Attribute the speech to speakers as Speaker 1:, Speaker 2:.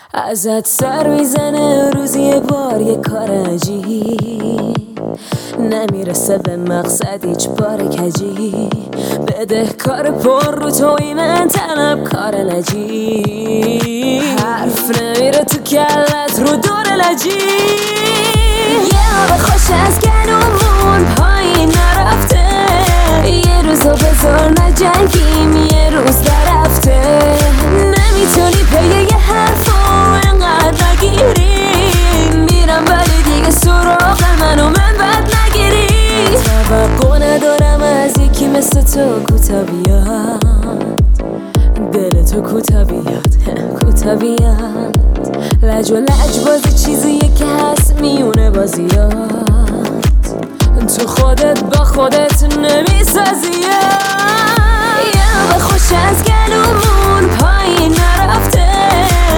Speaker 1: ازت سر میزنه روزی یه بار یه کار عجیب، نمیرسه به مقصد هیچ بار کجی، بده کار پر رو توی من طلب کار نجیب، حرف نمیره تو کلت رو دور لجی، یه آب خوش از گلومون پایین نرفته، یه روزو بذار نجنگیم یه روز درفته، نمیتونی پی یه حرفو انقدر نگیری، میرم ولی دیگه سراغ منو من بد نگیری، توقع ندارم از یکی مثل تو کوتا بیاد، دل تو کوتا بیاد کوتا بیاد، لج و لج بازی چیزیه که هست میونه بازیات، تو خودت با خودت نمیسازی، یه آب خوش از گلومون پایین نرفته،